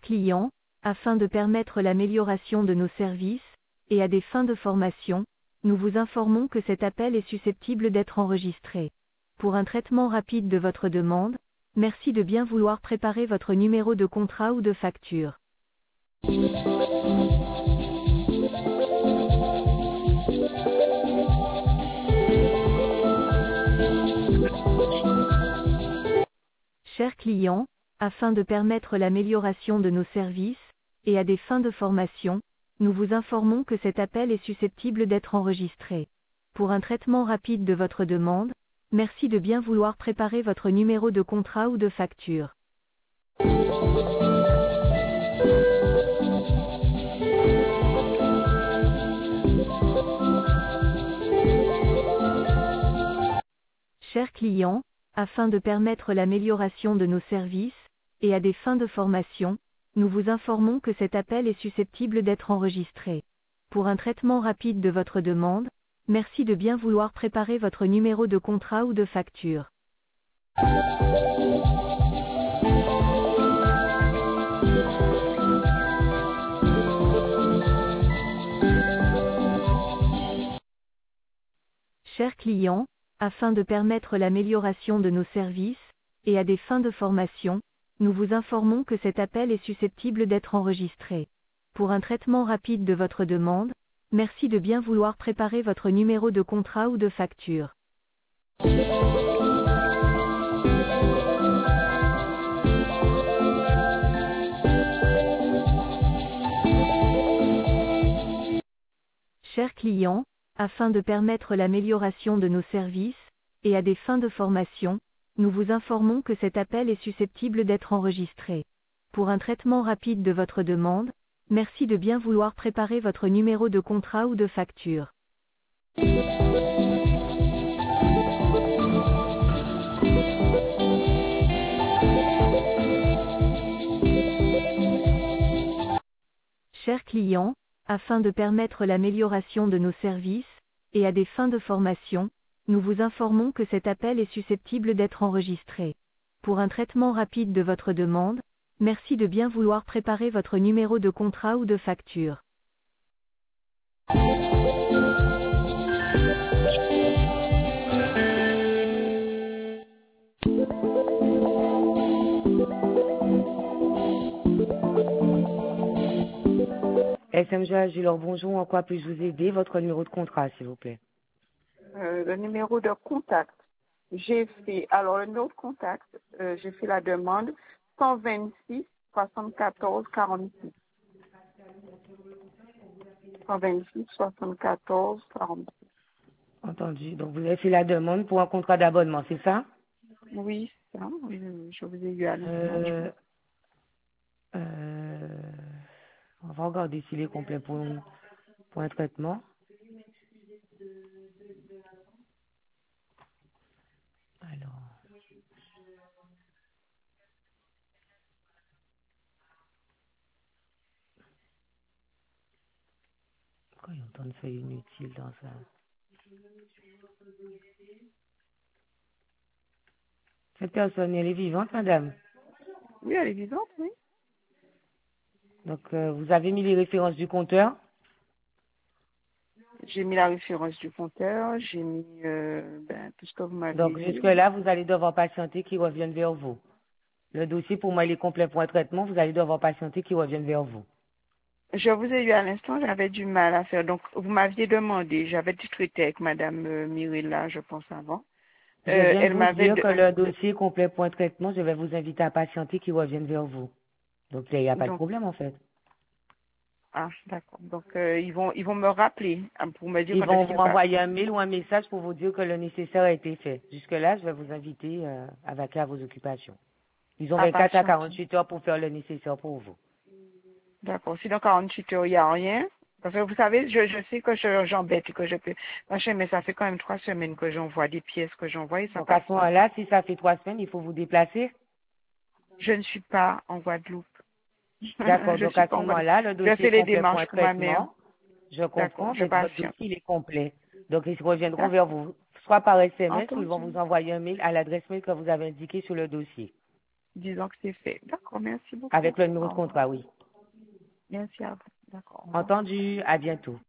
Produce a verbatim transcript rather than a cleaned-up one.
client, afin de permettre l'amélioration de nos services, et à des fins de formation, nous vous informons que cet appel est susceptible d'être enregistré. Pour un traitement rapide de votre demande, merci de bien vouloir préparer votre numéro de contrat ou de facture. Chers clients, afin de permettre l'amélioration de nos services, et à des fins de formation, nous vous informons que cet appel est susceptible d'être enregistré. Pour un traitement rapide de votre demande, merci de bien vouloir préparer votre numéro de contrat ou de facture. Chers clients, afin de permettre l'amélioration de nos services, et à des fins de formation, nous vous informons que cet appel est susceptible d'être enregistré. Pour un traitement rapide de votre demande, merci de bien vouloir préparer votre numéro de contrat ou de facture. Chers clients, afin de permettre l'amélioration de nos services, et à des fins de formation, nous vous informons que cet appel est susceptible d'être enregistré. Pour un traitement rapide de votre demande, merci de bien vouloir préparer votre numéro de contrat ou de facture. Chers clients, afin de permettre l'amélioration de nos services, et à des fins de formation, nous vous informons que cet appel est susceptible d'être enregistré. Pour un traitement rapide de votre demande, merci de bien vouloir préparer votre numéro de contrat ou de facture. Chers clients, afin de permettre l'amélioration de nos services, et à des fins de formation, nous vous informons que cet appel est susceptible d'être enregistré. Pour un traitement rapide de votre demande, merci de bien vouloir préparer votre numéro de contrat ou de facture. S M G Agilor, bonjour, en quoi puis-je vous aider? Votre numéro de contrat, s'il vous plaît. Euh, le numéro de contact. J'ai fait, alors le numéro de contact, euh, j'ai fait la demande cent vingt-six soixante-quatorze quarante-six. cent vingt-six soixante-quatorze quarante-six. Entendu. Donc, vous avez fait la demande pour un contrat d'abonnement, c'est ça? Oui, c'est ça. Oui, je vous ai eu à l'instant. euh, euh, On va regarder s'il est complet pour, pour un traitement. Alors. Pourquoi il y a autant de feuilles inutiles dans ça? Cette personne, elle est vivante, madame? Oui, elle est vivante, oui. Donc, euh, vous avez mis les références du compteur? J'ai mis la référence du compteur, j'ai mis euh, ben, tout ce que vous m'avez Donc, dit. jusque-là, vous allez devoir patienter qu'ils reviennent vers vous. Le dossier, pour moi, il est complet pour un traitement. Vous allez devoir patienter qu'ils reviennent vers vous. Je vous ai eu à l'instant, j'avais du mal à faire. Donc, vous m'aviez demandé, j'avais discuté avec Madame euh, Mirella, je pense, avant. Je Euh, viens de elle vous m'avait... dire de- que le dossier est complet pour un traitement. Je vais vous inviter à patienter qu'ils reviennent vers vous. Donc, là, il n'y a pas de Donc, problème, en fait. ah, d'accord. Donc, euh, ils vont ils vont me rappeler hein, pour me dire Ils quand vont est-ce vous qu'il va. envoyer un mail ou un message pour vous dire que le nécessaire a été fait. Jusque-là, je vais vous inviter euh, à vaquer à vos occupations. Ils ont À vingt-quatre à patienter. quarante-huit heures pour faire le nécessaire pour vous. D'accord. Si dans quarante-huit heures, il n'y a rien. Parce que vous savez, je, je sais que je- j'embête et que je peux machin, mais ça fait quand même trois semaines que j'envoie des pièces que j'envoie et ça Donc, à passe ce pas. moment-là, si ça fait trois semaines, il faut vous déplacer. Je ne suis pas en Guadeloupe. D'accord. Je Donc, suis à pas ce en Guadeloupe. moment-là, le Je dossier fais est les complet pour démarches un pour ma mère. traitement. Je D'accord. comprends, Je mais votre patiente. dossier il est complet. Donc, ils reviendront vers D'accord. vous, soit par S M S ou ils vont Entendu. vous envoyer un mail à l'adresse mail que vous avez indiquée sur le dossier. disons que c'est fait. D'accord, merci beaucoup. Avec le numéro Au de revoir. contrat, oui. Merci à vous. D'accord. Au revoir. Entendu, à bientôt.